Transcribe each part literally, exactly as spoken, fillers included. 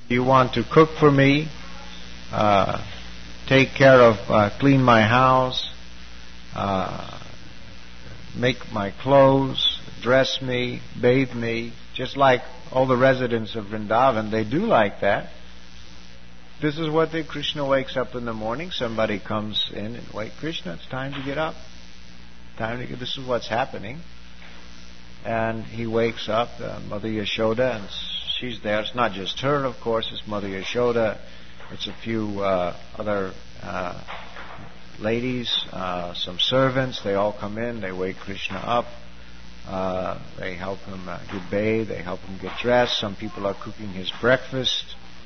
You want to cook for me, uh, take care of, uh, clean my house, uh, make my clothes, dress me, bathe me, just like all the residents of Vrindavan, they do like that. This is what the Krishna wakes up in the morning. Somebody comes in and, wait, Krishna, it's time to get up. Time to get. This is what's happening. And he wakes up, uh, Mother Yashoda, and she's there. It's not just her, of course. It's Mother Yashoda. It's a few uh, other uh, ladies, uh, some servants. They all come in. They wake Krishna up. Uh, they help him uh, get bathed. They help him get dressed. Some people are cooking his breakfast.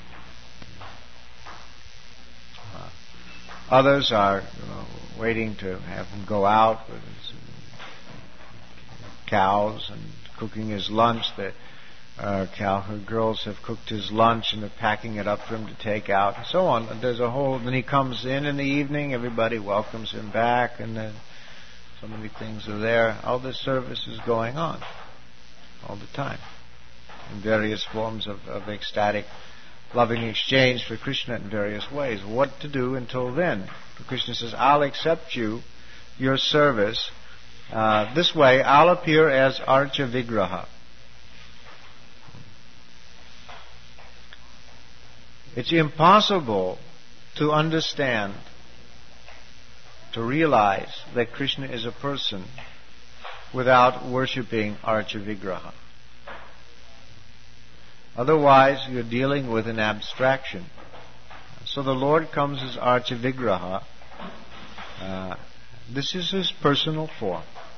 Uh, others are you know, waiting to have him go out with his cows and cooking his lunch. The uh, cowherd girls have cooked his lunch and they're packing it up for him to take out and so on. There's a whole. Then he comes in in the evening. Everybody welcomes him back, and then so many things are there. All this service is going on all the time in various forms of, of ecstatic, loving exchange for Krishna in various ways. What to do until then? Krishna says, I'll accept you, your service. Uh, this way, I'll appear as Archa Vigraha. It's impossible to understand, to realize that Krishna is a person without worshipping Archa Vigraha. Otherwise, you're dealing with an abstraction. So the Lord comes as Archa Vigraha. Uh, this is his personal form.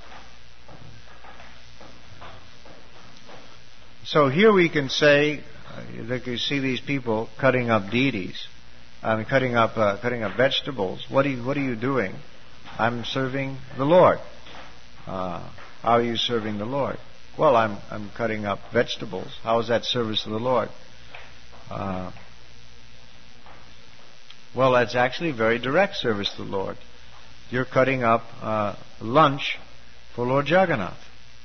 So here we can say, uh, like you see these people cutting up deities, um, cutting up uh, cutting up vegetables. What are you, what are you doing? I'm serving the Lord. Uh, how are you serving the Lord? Well, I'm I'm cutting up vegetables. How is that service to the Lord? Uh, well, that's actually very direct service to the Lord. You're cutting up uh, lunch for Lord Jagannath.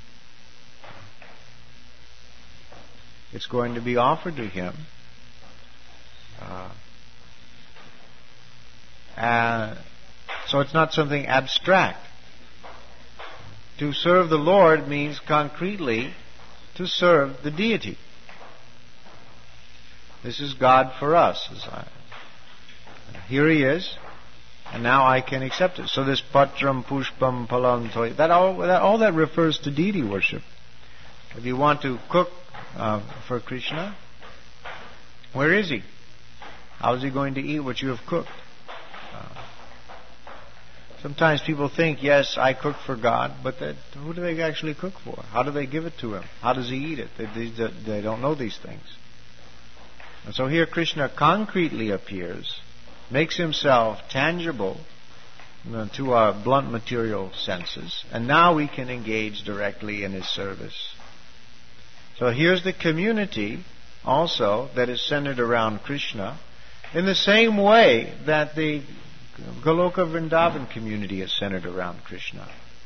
It's going to be offered to him. Uh, uh, so it's not something abstract. To serve the Lord means concretely to serve the deity. This is God for us. Here he is, and now I can accept it. So this patram pushpam palam toy, that all that all that refers to deity worship. If you want to cook uh, for Krishna, where is he? How is he going to eat what you have cooked? Uh, sometimes people think, yes, I cook for God, but that, who do they actually cook for? How do they give it to him? How does he eat it? They, they, they don't know these things. And so here Krishna concretely appears, makes himself tangible you know, to our blunt material senses, and now we can engage directly in his service. So here's the community also that is centered around Krishna in the same way that the Goloka Vrindavan community is centered around Krishna.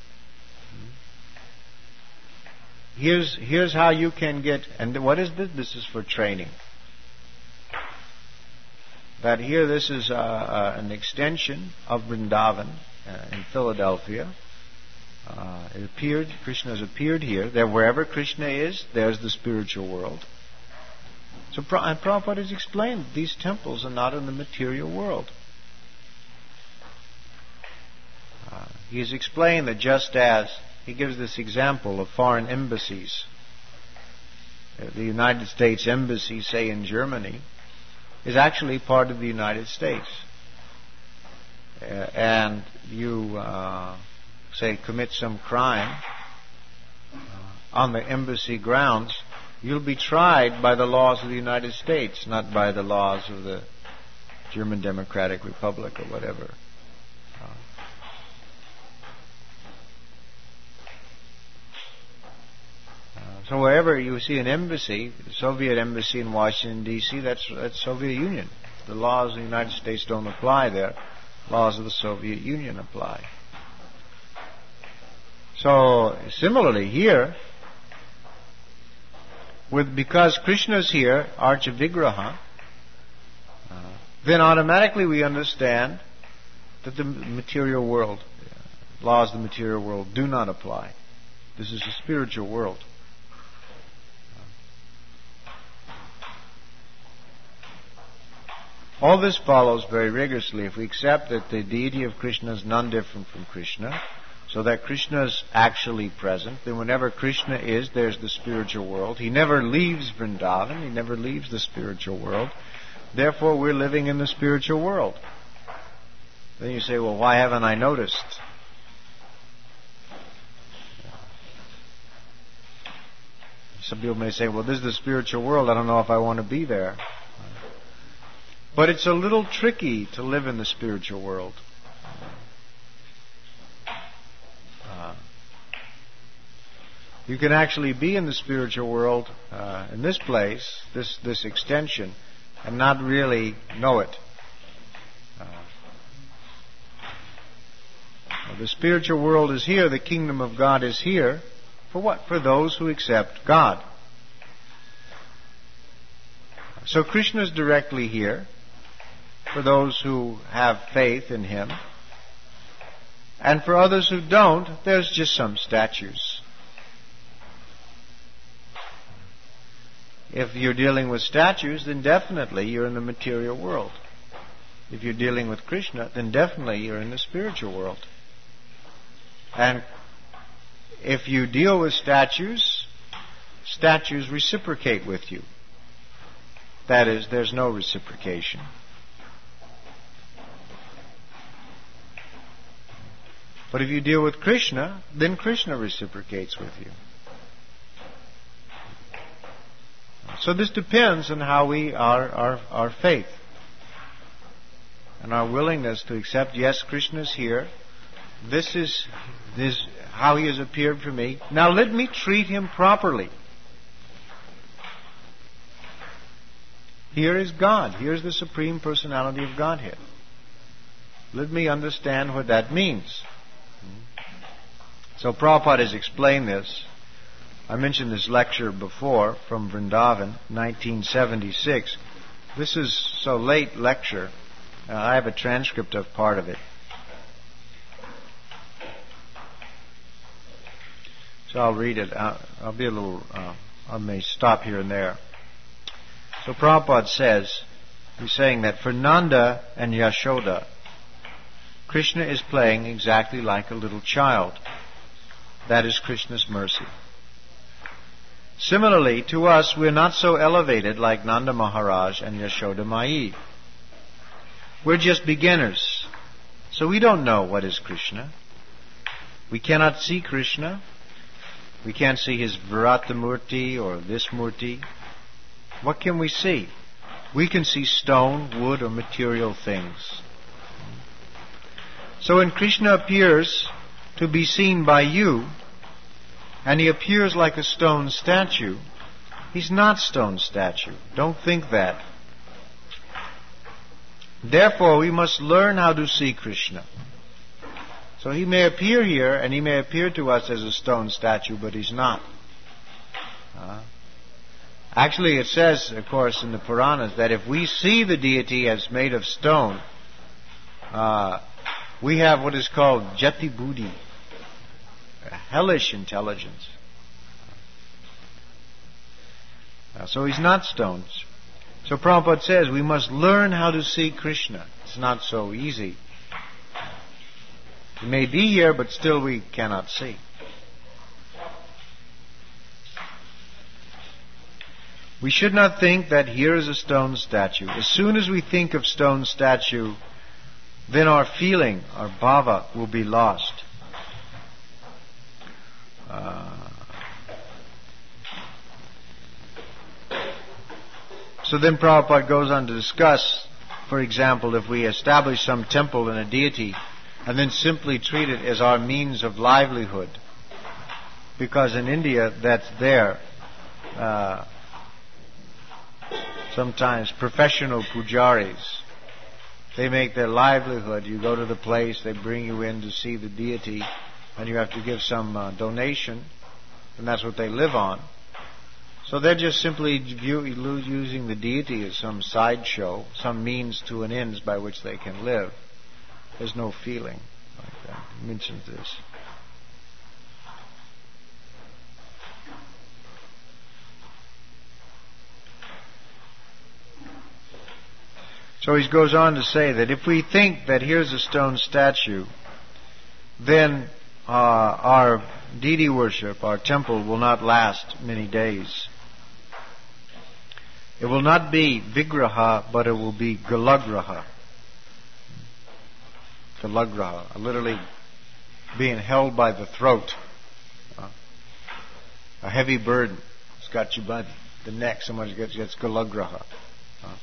Here's, here's how you can get, and what is this? This is for training. That here this is uh, uh, an extension of Vrindavan uh, in Philadelphia. Uh, it appeared, Krishna has appeared here. That wherever Krishna is, there's the spiritual world. So and Prabhupada has explained these temples are not in the material world. Uh, he has explained that just as he gives this example of foreign embassies, uh, the United States Embassy, say in Germany, is actually part of the United States. Uh, and you, uh, say, commit some crime uh, on the embassy grounds, you'll be tried by the laws of the United States, not by the laws of the German Democratic Republic or whatever. Uh, So wherever you see an embassy, the Soviet embassy in Washington, D C, that's, that's Soviet Union. The laws of the United States don't apply there. Laws of the Soviet Union apply. So similarly here, with because Krishna's here, Archa Vigraha, then automatically we understand that the material world, laws of the material world, do not apply. This is a spiritual world. All this follows very rigorously if we accept that the deity of Krishna is none different from Krishna, so that Krishna is actually present. Then whenever Krishna is, there's the spiritual world. He never leaves Vrindavan. He never leaves the spiritual world. Therefore, we're living in the spiritual world. Then you say, well, why haven't I noticed? Some people may say, well, this is the spiritual world. I don't know if I want to be there. But it's a little tricky to live in the spiritual world. Uh, you can actually be in the spiritual world, uh, in this place, this, this extension, and not really know it. Uh, the spiritual world is here, the kingdom of God is here. For what? For those who accept God. So Krishna is directly here for those who have faith in Him. And for others who don't, there's just some statues. If you're dealing with statues, then definitely you're in the material world. If you're dealing with Krishna, then definitely you're in the spiritual world. And if you deal with statues, statues reciprocate with you. That is, there's no reciprocation. But if you deal with Krishna, then Krishna reciprocates with you. So this depends on how we are, our, our faith and our willingness to accept, yes, Krishna is here. This is, this how He has appeared for me. Now let me treat Him properly. Here is God. Here's the Supreme Personality of Godhead. Let me understand what that means. So Prabhupada has explained this. I mentioned this lecture before from Vrindavan, nineteen seventy-six. This is so late lecture. Uh, I have a transcript of part of it. So I'll read it. I'll, I'll be a little, uh, I may stop here and there. So Prabhupada says, he's saying that for Nanda and Yashoda, Krishna is playing exactly like a little child. That is Krishna's mercy. Similarly, to us, we're not so elevated like Nanda Maharaj and Yashoda Mai. We're just beginners. So we don't know what is Krishna. We cannot see Krishna. We can't see His Virata Murti or this Murti. What can we see? We can see stone, wood, or material things. So when Krishna appears to be seen by you, and He appears like a stone statue, He's not stone statue. Don't think that. Therefore, we must learn how to see Krishna. So He may appear here, and He may appear to us as a stone statue, but He's not. Uh, actually, it says, of course, in the Puranas, that if we see the deity as made of stone, uh, we have what is called Jati Buddhi, a hellish intelligence. Uh, so He's not stones. So Prabhupada says we must learn how to see Krishna. It's not so easy. He may be here, but still we cannot see. We should not think that here is a stone statue. As soon as we think of stone statue, then our feeling, our bhava, will be lost. Uh, so then Prabhupada goes on to discuss, for example, if we establish some temple and a deity and then simply treat it as our means of livelihood, because in India that's there. Uh, sometimes professional pujaris, they make their livelihood. You go to the place, they bring you in to see the deity, and you have to give some uh, donation, and that's what they live on. So they're just simply view, using the deity as some sideshow, some means to an ends by which they can live. There's no feeling like that. He mentions this. So he goes on to say that if we think that here's a stone statue, then uh, our deity worship, our temple, will not last many days. It will not be vigraha, but it will be galagraha. Galagraha, literally being held by the throat. Uh, a heavy burden. It's got you by the neck. Somebody gets, gets galagraha. Uh,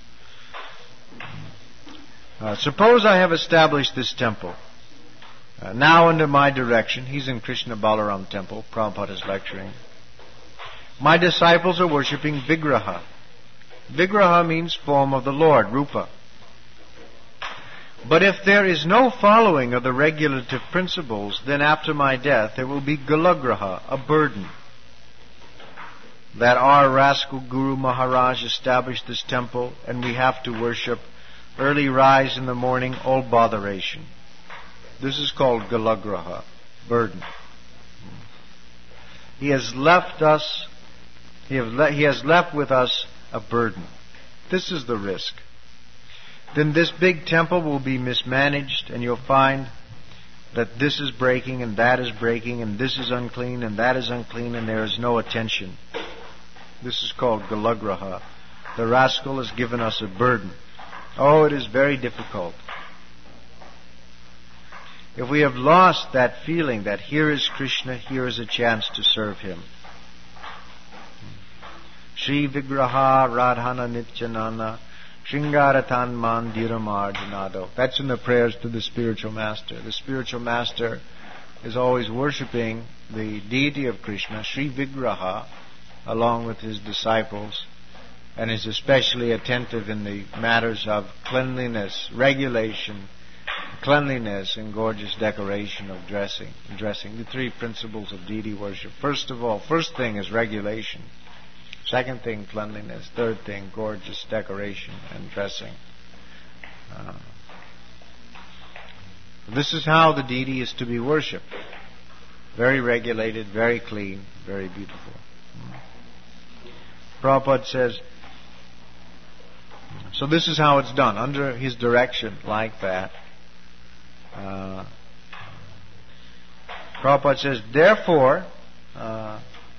uh, suppose I have established this temple. Uh, now under my direction, he's in Krishna Balaram temple, Prabhupada is lecturing. My disciples are worshipping vigraha. Vigraha means form of the Lord, rupa. But if there is no following of the regulative principles, then after my death there will be galagraha, a burden. That our rascal Guru Maharaj established this temple and we have to worship, early rise in the morning, all botheration. This is called galagraha, burden. He has left us, he, have le- he has left with us a burden. This is the risk. Then this big temple will be mismanaged and you'll find that this is breaking and that is breaking and this is unclean and that is unclean and there is no attention. This is called galagraha. The rascal has given us a burden. Oh, it is very difficult. If we have lost that feeling that here is Krishna, here is a chance to serve him. Shri Vigraha Radhana Nityanana Shringaratan Mandiram Arjanado. That's in the prayers to the spiritual master. The spiritual master is always worshipping the deity of Krishna, Shri Vigraha, along with his disciples, and is especially attentive in the matters of cleanliness, regulation, cleanliness, and gorgeous decoration of dressing. Dressing, the three principles of deity worship. First of all, first thing is regulation. Second thing, cleanliness. Third thing, gorgeous decoration and dressing. Uh, this is how the deity is to be worshipped. Very regulated, very clean, very beautiful. Prabhupada says, so this is how it's done, under his direction, like that. Uh, Prabhupada says, therefore, uh,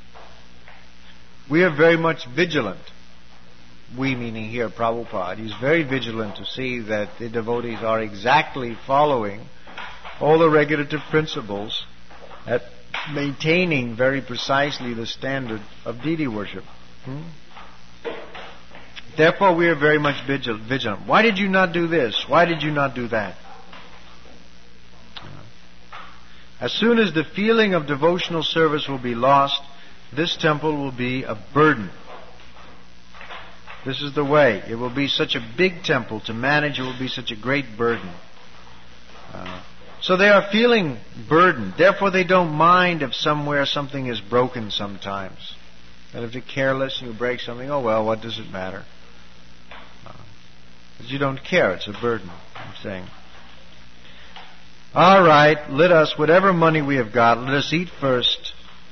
we are very much vigilant. We meaning here Prabhupada. He's very vigilant to see that the devotees are exactly following all the regulative principles at maintaining very precisely the standard of deity worship. Hmm? Therefore we are very much vigilant. Why did you not do this? Why did you not do that? As soon as the feeling of devotional service will be lost, this temple will be a burden. This is the way. It will be such a big temple to manage. It will be such a great burden. Uh, so they are feeling burdened. Therefore they don't mind if somewhere something is broken sometimes. And if you're careless and you break something, oh well, what does it matter? Uh, but you don't care. It's a burden, I'm saying. All right, let us, whatever money we have got, let us eat first.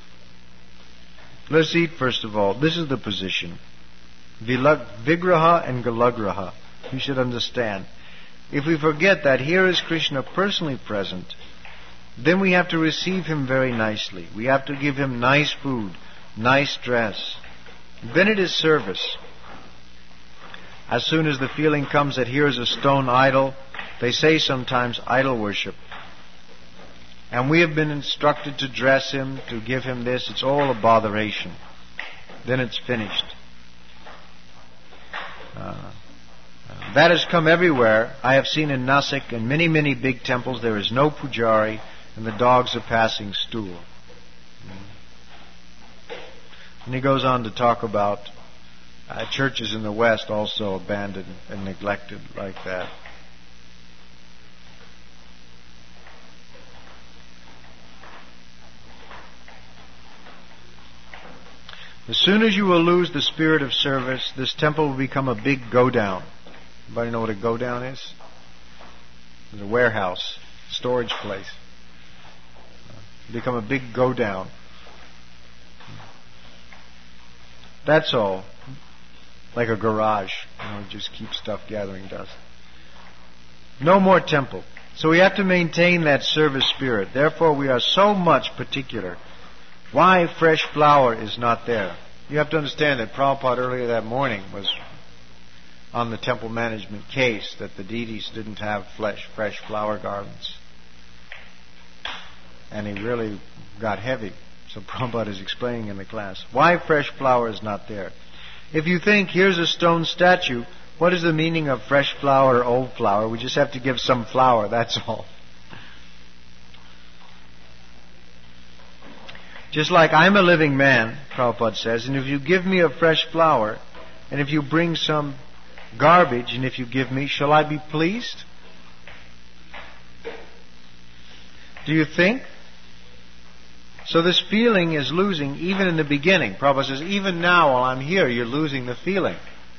Let's eat first of all. This is the position. Vigraha and Galagraha. You should understand. If we forget that here is Krishna personally present, then we have to receive him very nicely. We have to give him nice food, nice dress. Then it is service. As soon as the feeling comes that here is a stone idol, they say sometimes idol worship. And we have been instructed to dress him, to give him this. It's all a botheration. Then it's finished. Uh, that has come everywhere. I have seen in Nasik, in many, many big temples, there is no pujari, and the dogs are passing stool. And he goes on to talk about uh, churches in the West also abandoned and neglected like that. As soon as you will lose the spirit of service, this temple will become a big go-down. Anybody know what a go-down is? It's a warehouse, storage place. It'll become a big go-down. That's all. Like a garage. You know, just keep stuff gathering dust. No more temple. So we have to maintain that service spirit. Therefore, we are so much particular. Why fresh flour is not there? You have to understand that Prabhupada earlier that morning was on the temple management case that the deities didn't have fresh, fresh flower garlands. And he really got heavy. So Prabhupada is explaining in the class. Why fresh flour is not there? If you think, here's a stone statue, what is the meaning of fresh flour or old flour? We just have to give some flour, that's all. Just like I'm a living man, Prabhupada says, and if you give me a fresh flower, and if you bring some garbage, and if you give me, shall I be pleased? Do you think? So this feeling is losing even in the beginning. Prabhupada says, even now while I'm here, you're losing the feeling.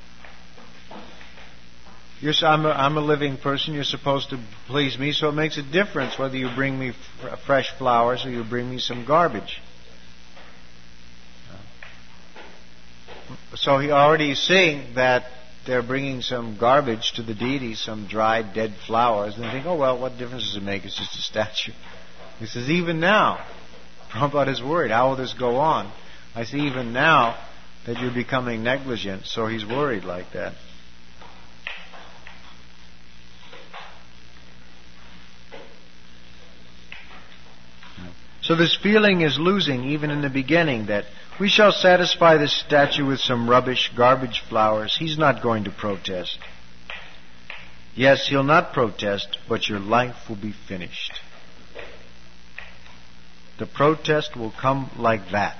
You're, I'm, a, I'm a living person. You're supposed to please me, so it makes a difference whether you bring me f- fresh flowers or you bring me some garbage. So he already is seeing that they're bringing some garbage to the deities, some dried, dead flowers, and they think, oh, well, what difference does it make? It's just a statue. He says, even now, Prabhupada is worried. How will this go on? I see even now that you're becoming negligent, so he's worried like that. So this feeling is losing even in the beginning that we shall satisfy this statue with some rubbish, garbage flowers. He's not going to protest. Yes, he'll not protest, but your life will be finished. The protest will come like that.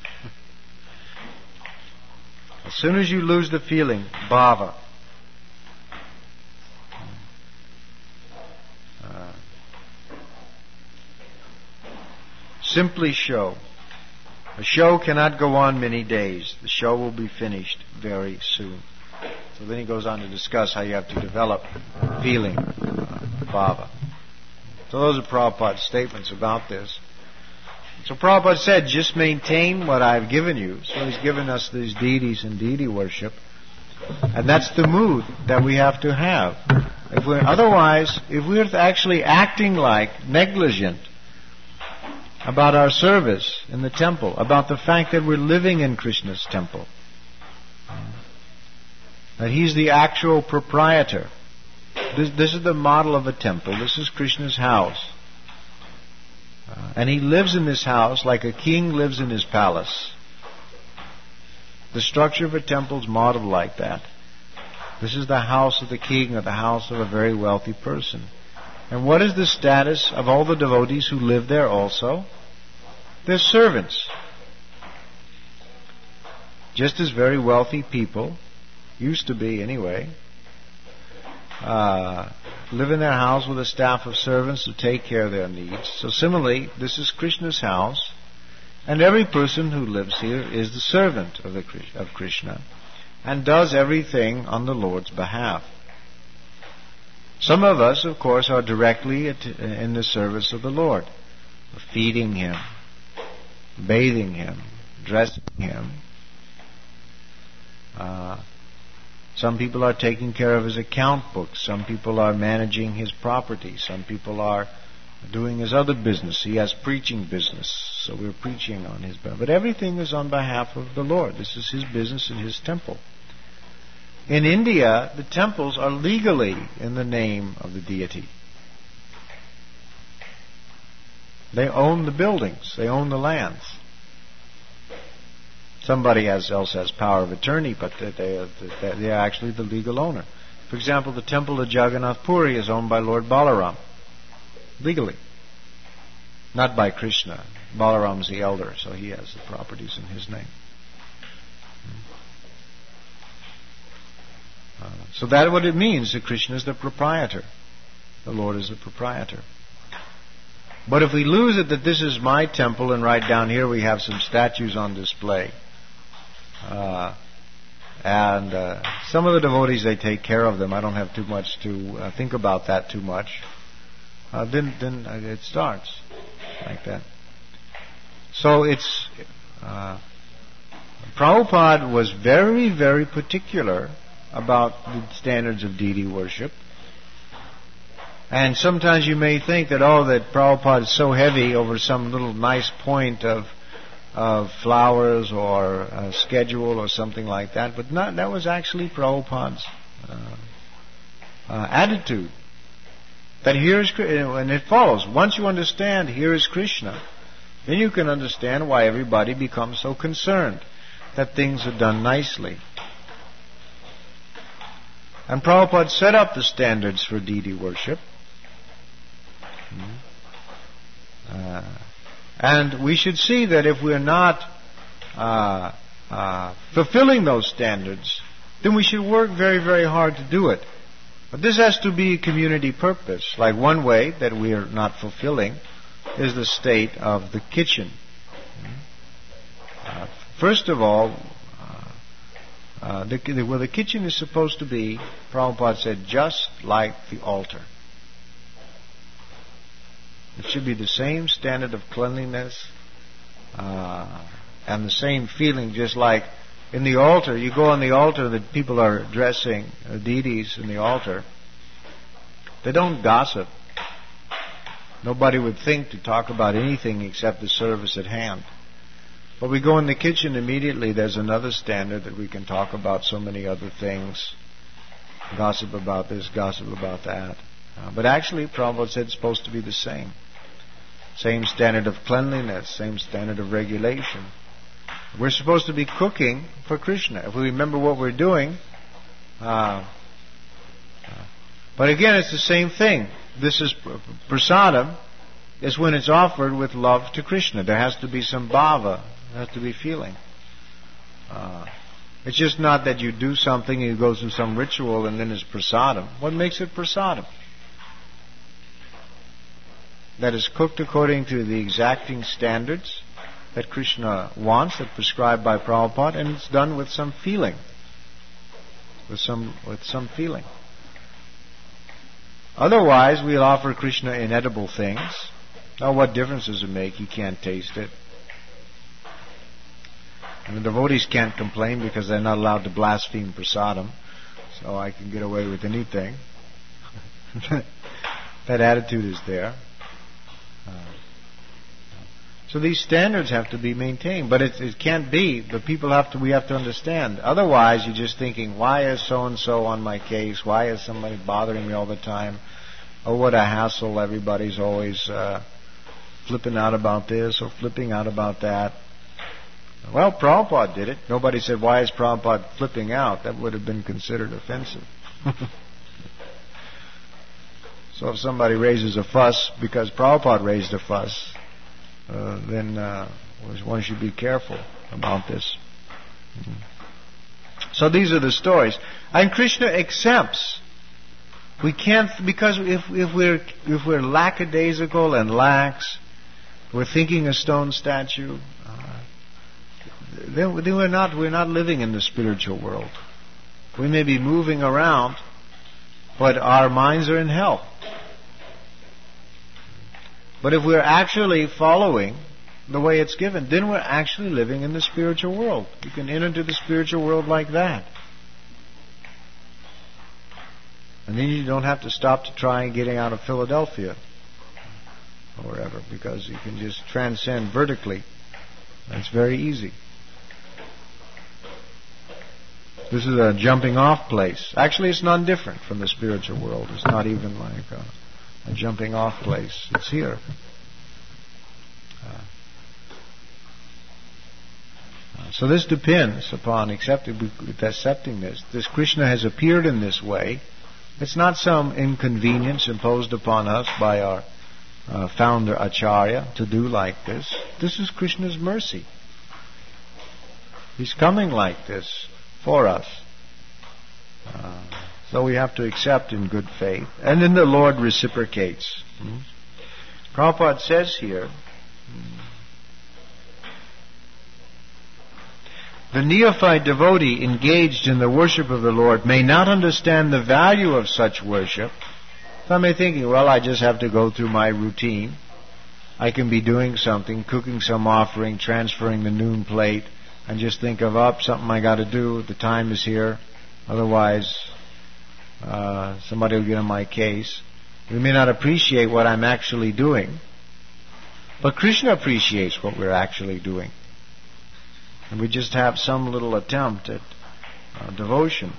As soon as you lose the feeling, bhava, uh, simply show. A show cannot go on many days. The show will be finished very soon. So then he goes on to discuss how you have to develop feeling, uh, bhava. So those are Prabhupada's statements about this. So Prabhupada said, just maintain what I've given you. So he's given us these deities and deity worship. And that's the mood that we have to have. If we're, otherwise, if we're actually acting like negligent about our service in the temple, about the fact that we're living in Krishna's temple, that he's the actual proprietor. This, this is the model of a temple. This is Krishna's house. Uh, and he lives in this house like a king lives in his palace. The structure of a temple is modeled like that. This is the house of the king or the house of a very wealthy person. And what is the status of all the devotees who live there also? They're servants. Just as very wealthy people, used to be anyway, uh, live in their house with a staff of servants to take care of their needs. So similarly, this is Krishna's house, and every person who lives here is the servant of, the, of Krishna and does everything on the Lord's behalf. Some of us, of course, are directly at, in the service of the Lord, feeding Him, bathing Him, dressing Him. Uh, Some people are taking care of his account books. Some people are managing his property. Some people are doing his other business. He has preaching business, so we're preaching on his behalf. But everything is on behalf of the Lord. This is his business in his temple. In India, the temples are legally in the name of the deity. They own the buildings. They own the lands. Somebody has, else has power of attorney, but they, they, they are actually the legal owner. For example, the temple of Jagannath Puri is owned by Lord Balaram, legally. Not by Krishna. Balaram is the elder, so he has the properties in his name. Uh, so that's what it means that Krishna is the proprietor. The Lord is the proprietor. But if we lose it that this is my temple and right down here we have some statues on display, Uh, and uh, some of the devotees, they take care of them. I don't have too much to uh, think about that too much. Uh, then then it starts like that. So it's... Uh, Prabhupada was very, very particular about the standards of deity worship. And sometimes you may think that, oh, that Prabhupada is so heavy over some little nice point of of flowers or a schedule or something like that. But not, that was actually Prabhupada's uh, uh, attitude. That here is, and it follows. Once you understand here is Krishna, then you can understand why everybody becomes so concerned that things are done nicely. And Prabhupada set up the standards for deity worship. Uh, and we should see that if we're not uh, uh, fulfilling those standards, then we should work very, very hard to do it. But this has to be a community purpose. Like one way that we are not fulfilling is the state of the kitchen. Uh, first of all, uh, uh, the, the, well, the kitchen is supposed to be, Prabhupada said, just like the altar. It should be the same standard of cleanliness uh, and the same feeling, just like in the altar. You go on the altar, the people are addressing uh, deities in the altar. They don't gossip. Nobody would think to talk about anything except the service at hand. But we go in the kitchen immediately, there's another standard that we can talk about so many other things. Gossip about this, gossip about that. Uh, but actually, Prabhupada said it's supposed to be the same. Same standard of cleanliness, same standard of regulation. We're supposed to be cooking for Krishna. If we remember what we're doing. Uh, but again, it's the same thing. This is prasadam. Is when it's offered with love to Krishna. There has to be some bhava. There has to be feeling. Uh, it's just not that you do something and you go through some ritual and then it's prasadam. What makes it prasadam? That is cooked according to the exacting standards that Krishna wants, that prescribed by Prabhupada, and it's done with some feeling. With some with some feeling. Otherwise, we'll offer Krishna inedible things. Now, what difference does it make? He can't taste it. And the devotees can't complain because they're not allowed to blaspheme prasadam. So I can get away with anything. That attitude is there. Uh, so these standards have to be maintained, but it, it can't be. But people have to. We have to understand. Otherwise, you're just thinking, "Why is so and so on my case? Why is somebody bothering me all the time? Oh, what a hassle! Everybody's always uh, flipping out about this or flipping out about that." Well, Prabhupada did it. Nobody said, "Why is Prabhupada flipping out?" That would have been considered offensive. So if somebody raises a fuss because Prabhupada raised a fuss, uh, then uh, one should be careful about this. Mm-hmm. So these are the stories. And Krishna accepts. We can't, because if, if we're if we're lackadaisical and lax, we're thinking a stone statue, uh, then, then we're not we're not living in the spiritual world. We may be moving around, but our minds are in hell. But if we're actually following the way it's given, then we're actually living in the spiritual world. You can enter into the spiritual world like that. And then you don't have to stop to try and getting out of Philadelphia or wherever, because you can just transcend vertically. That's very easy. This is a jumping off place. Actually, it's not different from the spiritual world. It's not even like a, a jumping off place. It's here. Uh, uh, so this depends upon accepting, accepting this. This Krishna has appeared in this way. It's not some inconvenience imposed upon us by our uh, founder Acharya to do like this. This is Krishna's mercy. He's coming like this for us. Uh, so we have to accept in good faith. And then the Lord reciprocates. Hmm? Prabhupada says here, The neophyte devotee engaged in the worship of the Lord may not understand the value of such worship. Some may be thinking, well, I just have to go through my routine. I can be doing something, cooking some offering, transferring the noon plate, and just think of, up, oh, something I got to do. The time is here. Otherwise, uh, somebody will get on my case. We may not appreciate what I'm actually doing. But Krishna appreciates what we're actually doing. And we just have some little attempt at uh, devotion.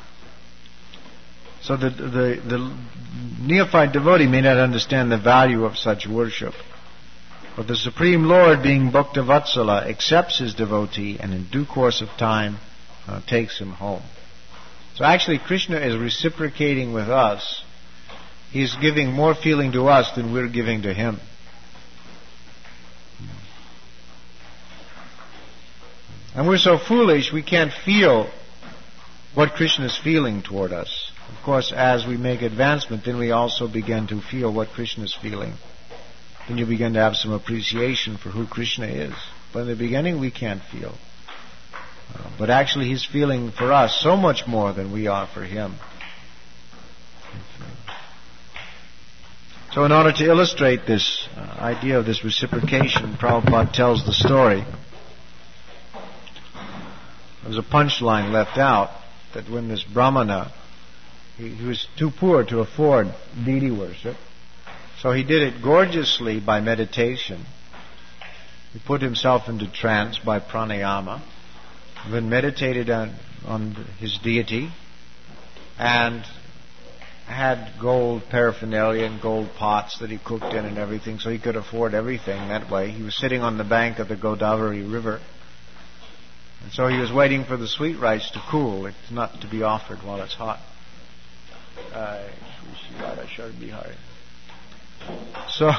So the, the, the neophyte devotee may not understand the value of such worship. But the Supreme Lord, being Bhaktavatsala, accepts his devotee and in due course of time uh, takes him home. So actually Krishna is reciprocating with us. He's giving more feeling to us than we're giving to him. And we're so foolish we can't feel what Krishna is feeling toward us. Of course, as we make advancement, then we also begin to feel what Krishna is feeling. Then you begin to have some appreciation for who Krishna is. But in the beginning, we can't feel. Uh, but actually, he's feeling for us so much more than we are for him. So in order to illustrate this uh, idea of this reciprocation, Prabhupada tells the story. There's a punchline left out that when this Brahmana, he, he was too poor to afford deity worship, so he did it gorgeously by meditation. He put himself into trance by pranayama, then meditated on, on his deity, and had gold paraphernalia and gold pots that he cooked in and everything, so he could afford everything that way. He was sitting on the bank of the Godavari River. And so he was waiting for the sweet rice to cool. It's not to be offered while it's hot. Uh, so,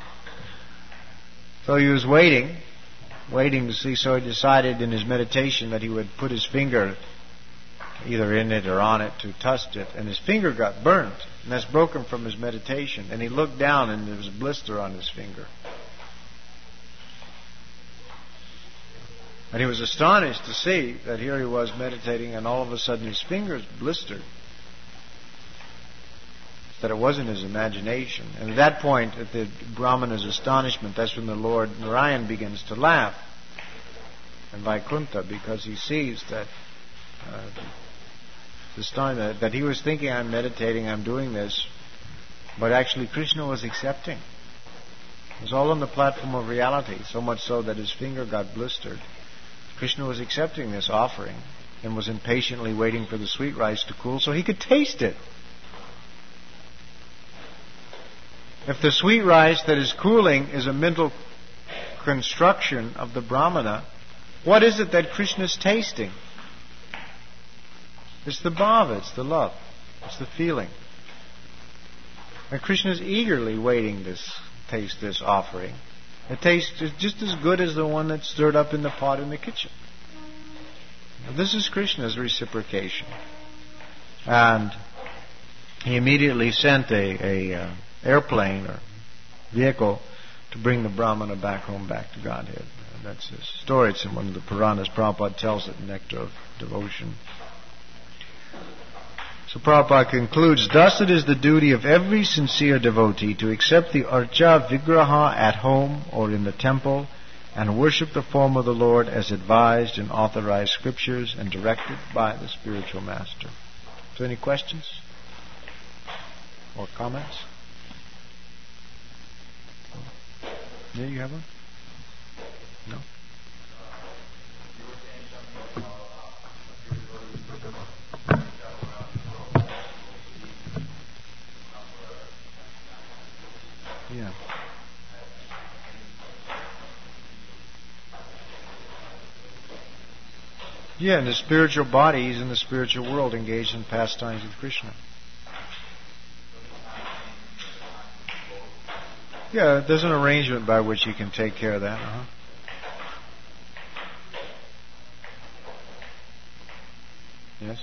so he was waiting, waiting to see. So he decided in his meditation that he would put his finger either in it or on it to test it. And his finger got burnt. And that's broken from his meditation. And he looked down and there was a blister on his finger. And he was astonished to see that here he was meditating and all of a sudden his fingers blistered. That it wasn't his imagination. And at that point, at the Brahmana's astonishment, that's when the Lord Narayan begins to laugh in Vaikuntha, because he sees that uh, this time that, that he was thinking, I'm meditating, I'm doing this, but actually Krishna was accepting. It was all on the platform of reality, so much so that his finger got blistered. Krishna was accepting this offering and was impatiently waiting for the sweet rice to cool so he could taste it. If the sweet rice that is cooling is a mental construction of the Brahmana, what is it that Krishna is tasting? It's the bhava, it's the love, it's the feeling. And Krishna is eagerly waiting to taste this offering. It tastes just as good as the one that's stirred up in the pot in the kitchen. Now, this is Krishna's reciprocation. And he immediately sent a, a uh, airplane or vehicle to bring the Brahmana back home, back to Godhead. And that's his story. It's in one of the Puranas. Prabhupada tells it in Nectar of Devotion. So Prabhupada concludes, thus it is the duty of every sincere devotee to accept the Archa Vigraha at home or in the temple and worship the form of the Lord as advised in authorized scriptures and directed by the spiritual master. So any questions or comments? Yeah, you have one? No? Yeah. Yeah, in the spiritual body, he's in the spiritual world, engaged in pastimes with Krishna. Yeah, there's an arrangement by which you can take care of that. Uh-huh. Yes?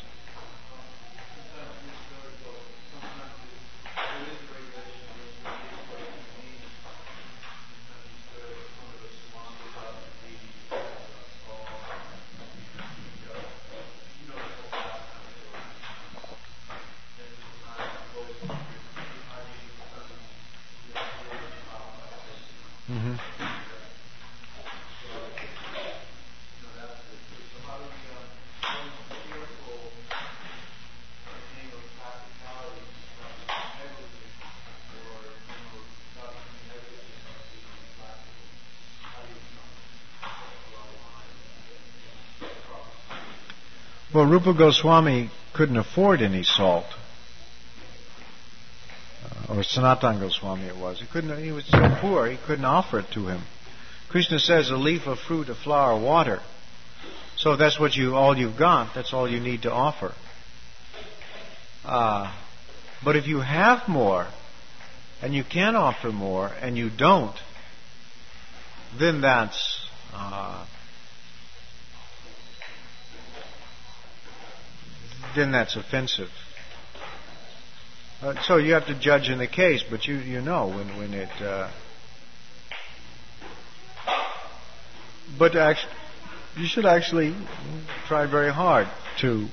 Well, Rupa Goswami couldn't afford any salt. Uh, or Sanatana Goswami it was. He couldn't. He was so poor, he couldn't offer it to him. Krishna says, a leaf, a fruit, a flower, water. So if that's what you, all you've got, that's all you need to offer. Uh, but if you have more, and you can offer more, and you don't, then that's uh, then that's offensive. Uh, so you have to judge in the case, but you you know when when it. Uh, but actually, you should actually try very hard to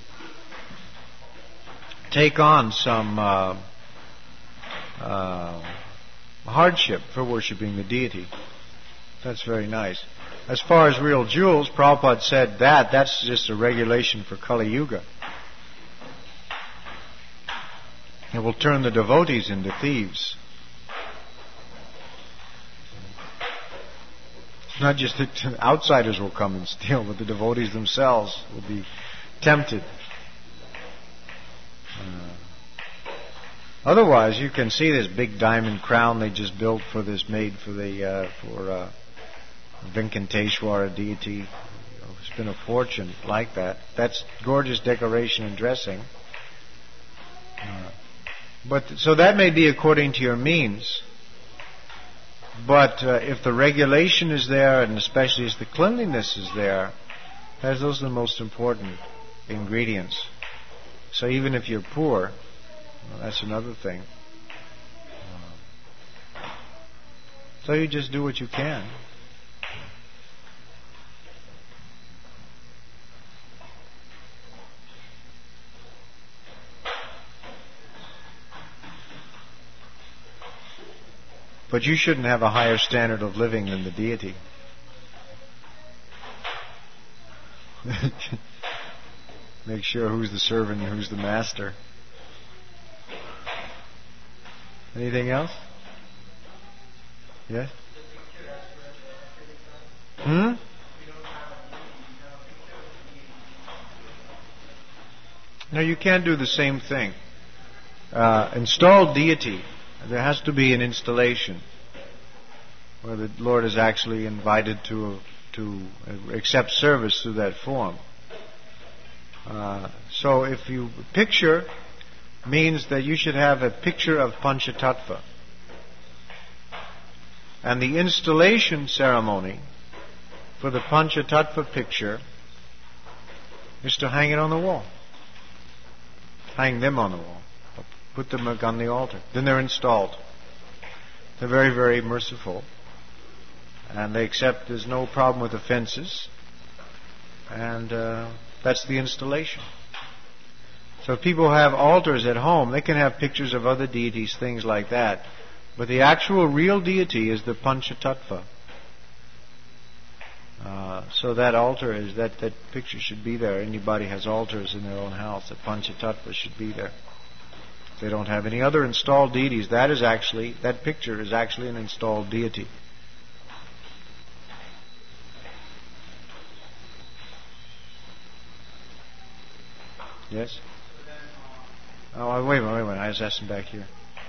take on some uh, uh, hardship for worshipping the deity. That's very nice. As far as real jewels, Prabhupada said that that's just a regulation for Kali Yuga. It will turn the devotees into thieves. It's not just that outsiders will come and steal, but the devotees themselves will be tempted. Uh, otherwise, you can see this big diamond crown they just built for this, made for the uh, for uh, Venkateshwara deity. It's been a fortune like that. That's gorgeous decoration and dressing. Uh, but so that may be according to your means. But uh, if the regulation is there, and especially if the cleanliness is there, those are the most important ingredients. So even if you're poor, well, that's another thing. Uh, so you just do what you can. But you shouldn't have a higher standard of living than the deity. Make sure who's the servant and who's the master. Anything else? Yes? Hmm? No, you can't do the same thing. Uh, installed deity. There has to be an installation where the Lord is actually invited to to accept service through that form. Uh, so if you picture means that you should have a picture of Panchatattva. And the installation ceremony for the Panchatattva picture is to hang it on the wall. Hang them on the wall. Put them on the altar. Then they're installed. They're very, very merciful. And they accept there's no problem with offenses. And uh, that's the installation. So if people have altars at home, they can have pictures of other deities, things like that. But the actual real deity is the Panchatattva. Uh, so that altar is, that, that picture should be there. Anybody has altars in their own house, the Panchatattva should be there. If they don't have any other installed deities, that is actually, that picture is actually an installed deity. Yes? Oh, wait a minute, wait a minute. I was asking back here.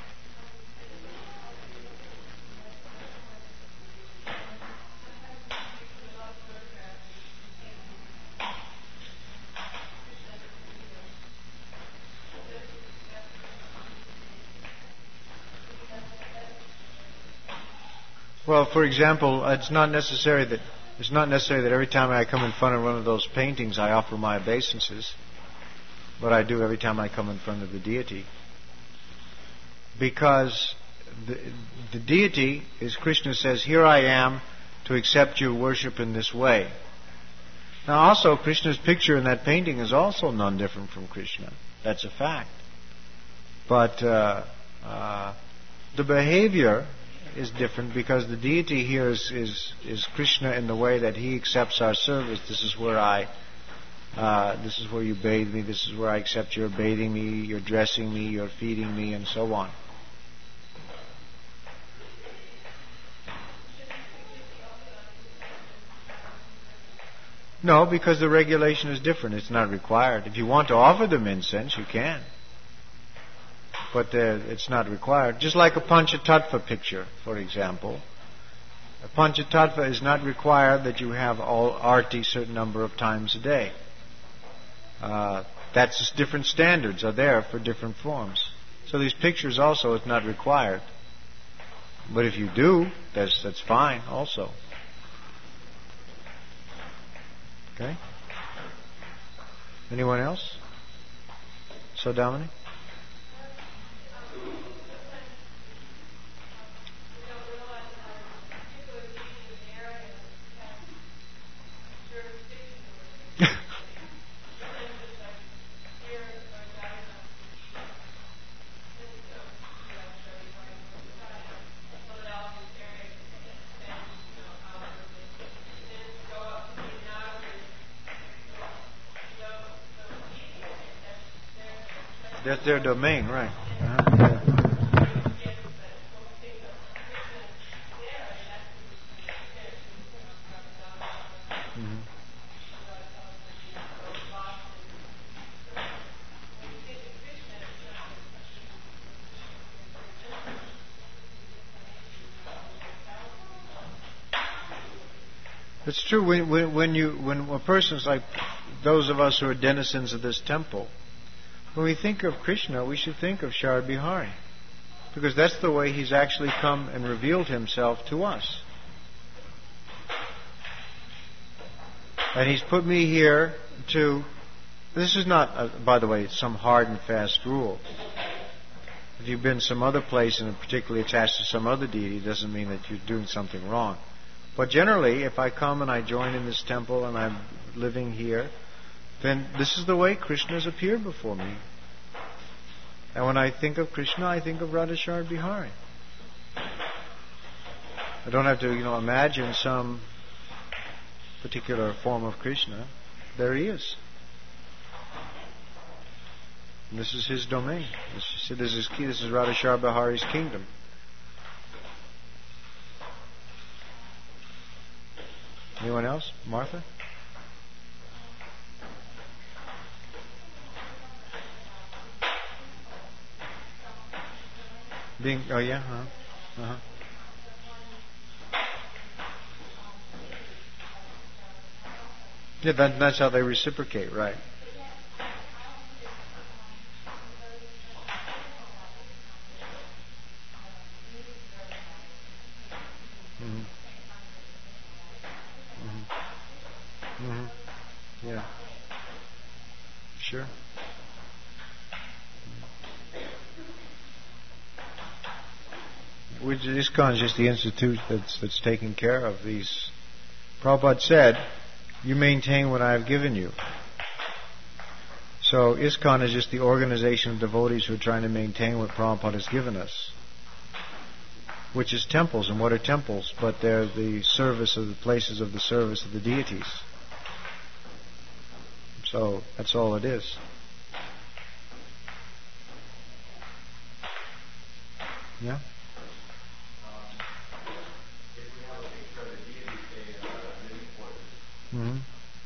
Well, for example, it's not necessary that it's not necessary that every time I come in front of one of those paintings I offer my obeisances, but I do every time I come in front of the deity. Because the, the deity, as Krishna says, here I am to accept your worship in this way. Now also, Krishna's picture in that painting is also none different from Krishna. That's a fact. But uh, uh, the behavior is different because the deity here is, is, is Krishna in the way that he accepts our service. This is where I, uh, this is where you bathe me, this is where I accept your bathing me, you're dressing me, you're feeding me, and so on. No, because the regulation is different. It's not required. If you want to offer them incense, you can. But uh, it's not required. Just like a Panchatattva picture, for example. A Panchatattva is not required that you have all arti a certain number of times a day. Uh, that's just different standards are there for different forms. So these pictures also is not required. But if you do, that's that's fine also. Okay? Anyone else? So Dominic? That's their domain, right? Uh-huh. Yeah. Mm-hmm. It's true. When, when, when you when a person's like those of us who are denizens of this temple. When we think of Krishna, we should think of Sharad Bihari. Because that's the way he's actually come and revealed himself to us. And he's put me here to... This is not, uh, by the way, some hard and fast rule. If you've been some other place and particularly attached to some other deity, it doesn't mean that you're doing something wrong. But generally, if I come and I join in this temple and I'm living here, then this is the way Krishna has appeared before me. And when I think of Krishna, I think of Radha Sharad Bihari. I don't have to, you know, imagine some particular form of Krishna. There he is. And this is his domain. This is, this is, this is Radha Sharad Bihari's kingdom. Anyone else? Martha? Being, oh yeah, uh-huh. Uh-huh. Yeah, that, that's how they reciprocate, right? Mm-hmm. Mm-hmm. Mm-hmm. Yeah. Sure. Which ISKCON is just the institute that's that's taking care of these. Prabhupada said, "You maintain what I have given you." So ISKCON is just the organization of devotees who are trying to maintain what Prabhupada has given us, which is temples. And what are temples? But they're the service of the places of the service of the deities. So that's all it is. Yeah. Mm-hmm.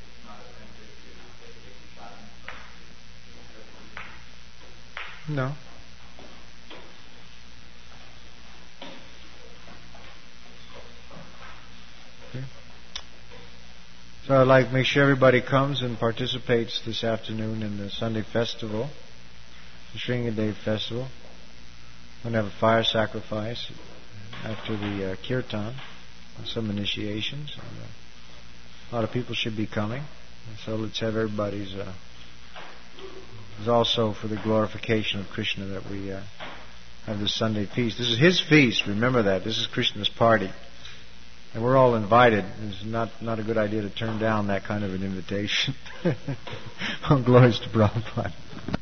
No. Okay. So I'd like to make sure everybody comes and participates this afternoon in the Sunday festival, the Sringadev festival. We're going to have a fire sacrifice after the uh, kirtan, some initiations. And, uh, a lot of people should be coming. So let's have everybody's... Uh, it's also for the glorification of Krishna that we uh, have this Sunday feast. This is his feast, remember that. This is Krishna's party. And we're all invited. It's not, not a good idea to turn down that kind of an invitation. All glories to Prabhupada.